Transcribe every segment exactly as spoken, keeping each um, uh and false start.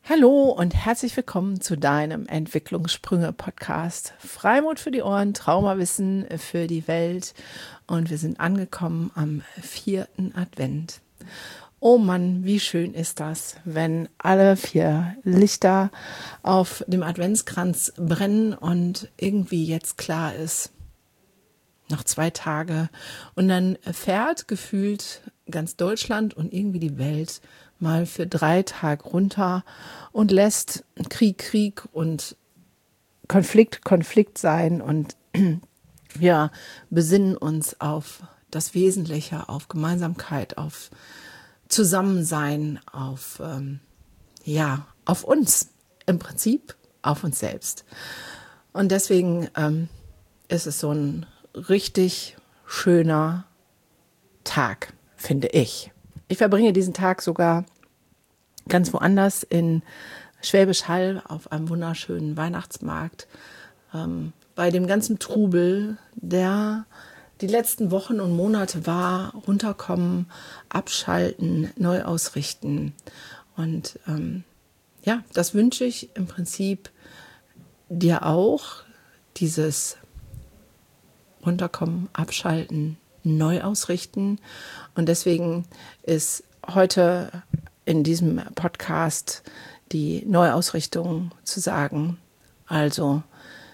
Hallo und herzlich willkommen zu deinem Entwicklungssprünge-Podcast. Freimut für die Ohren, Traumawissen für die Welt. Und wir sind angekommen am vierten Advent. Oh Mann, wie schön ist das, wenn alle vier Lichter auf dem Adventskranz brennen und irgendwie jetzt klar ist, noch zwei Tage. Und dann fährt gefühlt ganz Deutschland und irgendwie die Welt mal für drei Tage runter und lässt Krieg, Krieg und Konflikt, Konflikt sein. Und wir besinnen uns auf das Wesentliche, auf Gemeinsamkeit, auf Zusammensein, auf, ähm, ja, auf uns, im Prinzip auf uns selbst. Und deswegen ähm, ist es so ein richtig schöner Tag, finde ich. Ich verbringe diesen Tag sogar ganz woanders in Schwäbisch Hall auf einem wunderschönen Weihnachtsmarkt. Ähm, bei dem ganzen Trubel, der die letzten Wochen und Monate war, runterkommen, abschalten, neu ausrichten. Und ähm, ja, das wünsche ich im Prinzip dir auch, dieses runterkommen, abschalten, neu ausrichten. Und deswegen ist heute in diesem Podcast die Neuausrichtung zu sagen. Also,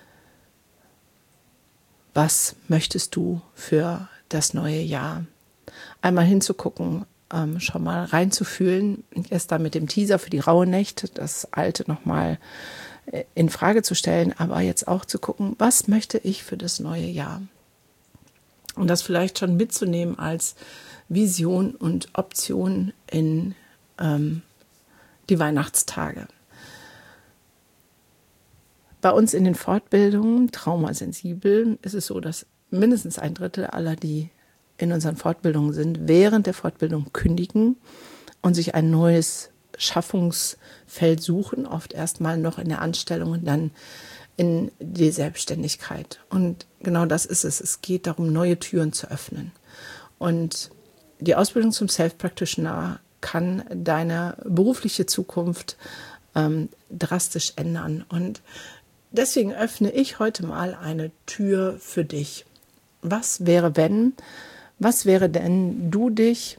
was möchtest du für das neue Jahr? Einmal hinzugucken, ähm, schon mal reinzufühlen. Erst dann mit dem Teaser für die Rauhnacht, das Alte nochmal in Frage zu stellen, aber jetzt auch zu gucken, was möchte ich für das neue Jahr? Und das vielleicht schon mitzunehmen als Vision und Option in ähm, die Weihnachtstage. Bei uns in den Fortbildungen, traumasensibel, ist es so, dass mindestens ein Drittel aller, die in unseren Fortbildungen sind, während der Fortbildung kündigen und sich ein neues Schaffungsfeld suchen, oft erstmal noch in der Anstellung und dann in die Selbstständigkeit. Und genau das ist es. Es geht darum, neue Türen zu öffnen. Und die Ausbildung zum Self-Practitioner kann deine berufliche Zukunft ähm, drastisch ändern. Und deswegen öffne ich heute mal eine Tür für dich. Was wäre, wenn? Was wäre denn, du dich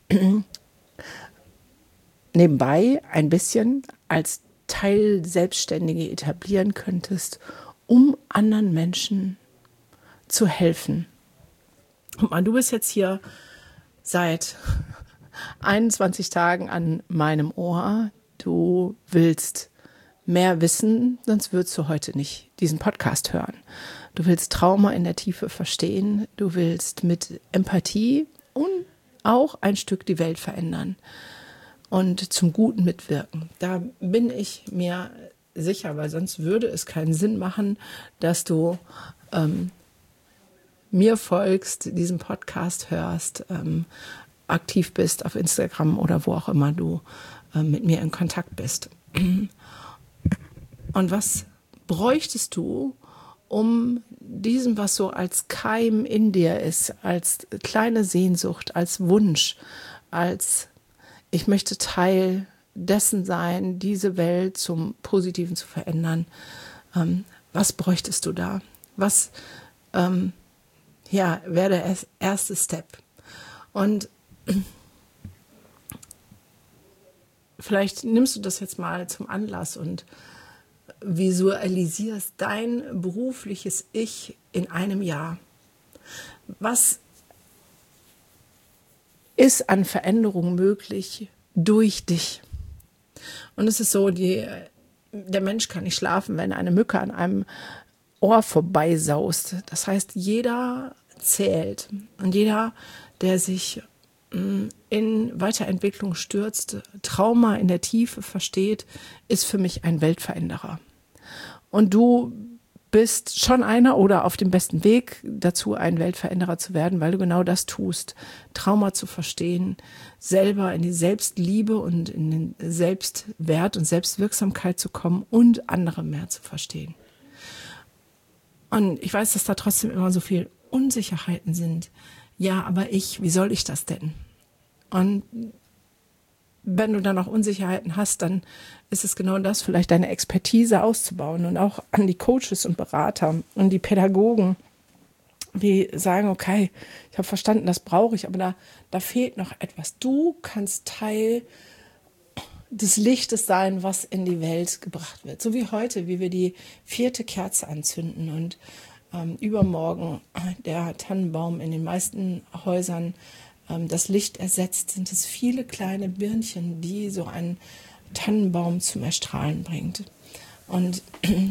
nebenbei ein bisschen als Teil Selbstständige etablieren könntest, um anderen Menschen zu helfen? Guck mal, du bist jetzt hier seit einundzwanzig Tagen an meinem Ohr. Du willst mehr wissen, sonst würdest du heute nicht diesen Podcast hören. Du willst Trauma in der Tiefe verstehen. Du willst mit Empathie und auch ein Stück die Welt verändern und zum Guten mitwirken. Da bin ich mir sicher, weil sonst würde es keinen Sinn machen, dass du ähm, mir folgst, diesen Podcast hörst, ähm, aktiv bist auf Instagram oder wo auch immer du äh, mit mir in Kontakt bist. Und was bräuchtest du, um diesem, was so als Keim in dir ist, als kleine Sehnsucht, als Wunsch, als ich möchte Teil dessen sein, diese Welt zum Positiven zu verändern. Ähm, was bräuchtest du da? Was ähm, ja, wäre der erste Step? Und vielleicht nimmst du das jetzt mal zum Anlass und visualisierst dein berufliches Ich in einem Jahr. Was ist an Veränderung möglich durch dich? Und es ist so, die, der Mensch kann nicht schlafen, wenn eine Mücke an einem Ohr vorbeisaust. Das heißt, jeder zählt. Und jeder, der sich in Weiterentwicklung stürzt, Trauma in der Tiefe versteht, ist für mich ein Weltveränderer. Und du bist schon einer oder auf dem besten Weg dazu, ein Weltveränderer zu werden, weil du genau das tust, Trauma zu verstehen, selber in die Selbstliebe und in den Selbstwert und Selbstwirksamkeit zu kommen und andere mehr zu verstehen. Und ich weiß, dass da trotzdem immer so viel Unsicherheiten sind. Ja, aber ich, wie soll ich das denn? Und wenn du dann noch Unsicherheiten hast, dann ist es genau das, vielleicht deine Expertise auszubauen und auch an die Coaches und Berater und die Pädagogen, die sagen, okay, ich habe verstanden, das brauche ich, aber da, da fehlt noch etwas. Du kannst Teil des Lichtes sein, was in die Welt gebracht wird. So wie heute, wie wir die vierte Kerze anzünden und ähm, übermorgen der Tannenbaum in den meisten Häusern ähm, das Licht ersetzt, sind es viele kleine Birnchen, die so einen Tannenbaum zum Erstrahlen bringt. Und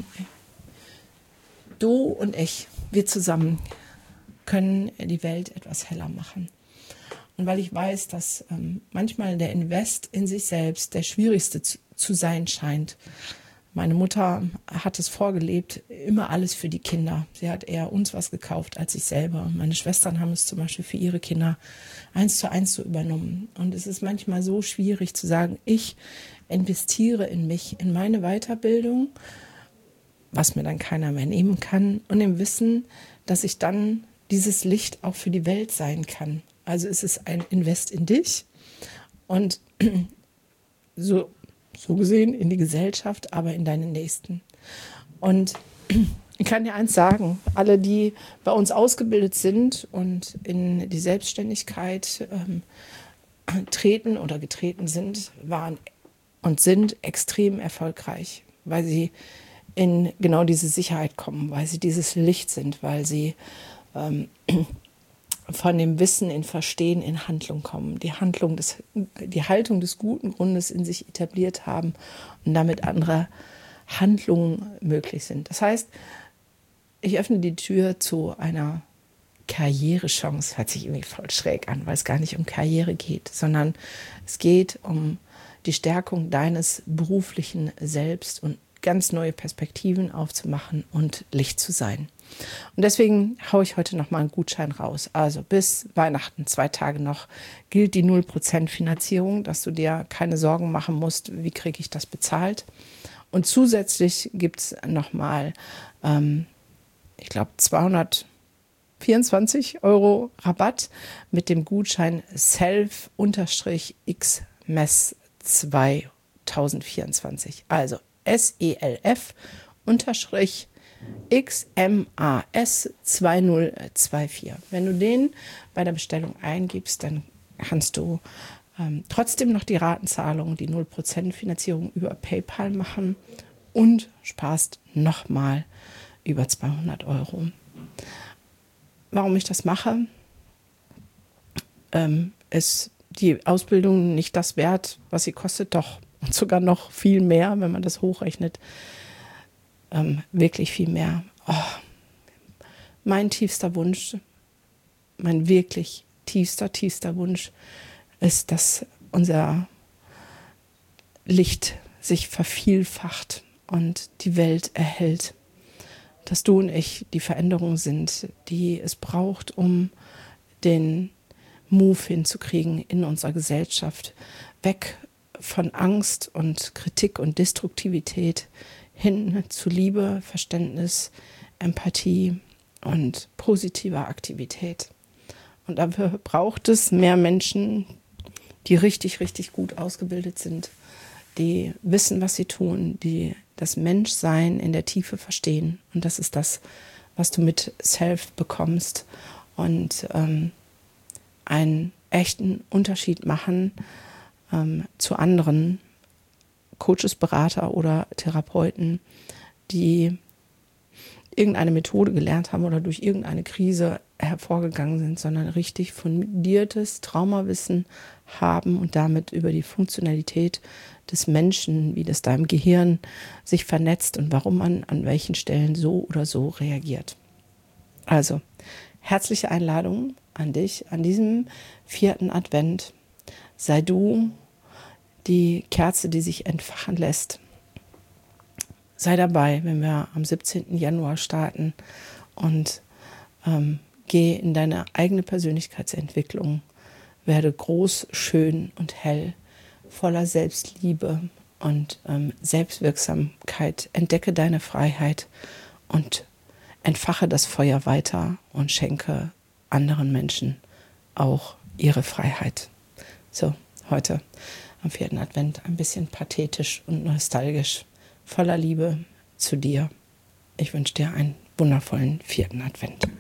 du und ich, wir zusammen, können die Welt etwas heller machen. Und weil ich weiß, dass ähm, manchmal der Invest in sich selbst der schwierigste zu, zu sein scheint. Meine Mutter hat es vorgelebt, immer alles für die Kinder. Sie hat eher uns was gekauft als sich selber. Meine Schwestern haben es zum Beispiel für ihre Kinder eins zu eins so übernommen. Und es ist manchmal so schwierig zu sagen, ich investiere in mich, in meine Weiterbildung, was mir dann keiner mehr nehmen kann, und im Wissen, dass ich dann dieses Licht auch für die Welt sein kann. Also es ist ein Invest in dich und so, so gesehen in die Gesellschaft, aber in deinen Nächsten. Und ich kann dir eins sagen, alle, die bei uns ausgebildet sind und in die Selbstständigkeit ähm, treten oder getreten sind, waren und sind extrem erfolgreich, weil sie in genau diese Sicherheit kommen, weil sie dieses Licht sind, weil sie ähm, von dem Wissen in Verstehen in Handlung kommen, die Handlung des, die Haltung des guten Grundes in sich etabliert haben und damit andere Handlungen möglich sind. Das heißt, ich öffne die Tür zu einer Karrierechance. Hört sich irgendwie voll schräg an, weil es gar nicht um Karriere geht, sondern es geht um die Stärkung deines beruflichen Selbst und ganz neue Perspektiven aufzumachen und Licht zu sein. Und deswegen haue ich heute nochmal einen Gutschein raus. Also bis Weihnachten, zwei Tage noch, gilt die null Prozent Finanzierung, dass du dir keine Sorgen machen musst, wie kriege ich das bezahlt. Und zusätzlich gibt es nochmal, ähm, ich glaube, zweihundertvierundzwanzig Euro Rabatt mit dem Gutschein Self-X M E S zweitausendvierundzwanzig. Also S E L F unterstrich X M A S zweitausendzvierundzwanzig. Wenn du den bei der Bestellung eingibst, dann kannst du ähm, trotzdem noch die Ratenzahlung, die null Prozent Finanzierung über PayPal machen und sparst nochmal über zweihundert Euro. Warum ich das mache, ähm, ist die Ausbildung nicht das wert, was sie kostet, doch. Und sogar noch viel mehr, wenn man das hochrechnet. Ähm, wirklich viel mehr. Oh, mein tiefster Wunsch, mein wirklich tiefster, tiefster Wunsch ist, dass unser Licht sich vervielfacht und die Welt erhellt. Dass du und ich die Veränderung sind, die es braucht, um den Move hinzukriegen in unserer Gesellschaft. Weg von Angst und Kritik und Destruktivität hin zu Liebe, Verständnis, Empathie und positiver Aktivität. Und dafür braucht es mehr Menschen, die richtig, richtig gut ausgebildet sind, die wissen, was sie tun, die das Menschsein in der Tiefe verstehen. Und das ist das, was du mit Self bekommst und ähm, einen echten Unterschied machen ähm, zu anderen Coaches, Berater oder Therapeuten, die irgendeine Methode gelernt haben oder durch irgendeine Krise hervorgegangen sind, sondern richtig fundiertes Traumawissen haben und damit über die Funktionalität des Menschen, wie das da im Gehirn sich vernetzt und warum man an welchen Stellen so oder so reagiert. Also, herzliche Einladung an dich an diesem vierten Advent. Sei du die Kerze, die sich entfachen lässt. Sei dabei, wenn wir am siebzehnten Januar starten und ähm, geh in deine eigene Persönlichkeitsentwicklung. Werde groß, schön und hell, voller Selbstliebe und ähm, Selbstwirksamkeit. Entdecke deine Freiheit und entfache das Feuer weiter und schenke anderen Menschen auch ihre Freiheit. So, heute am vierten Advent ein bisschen pathetisch und nostalgisch, voller Liebe zu dir. Ich wünsche dir einen wundervollen vierten Advent.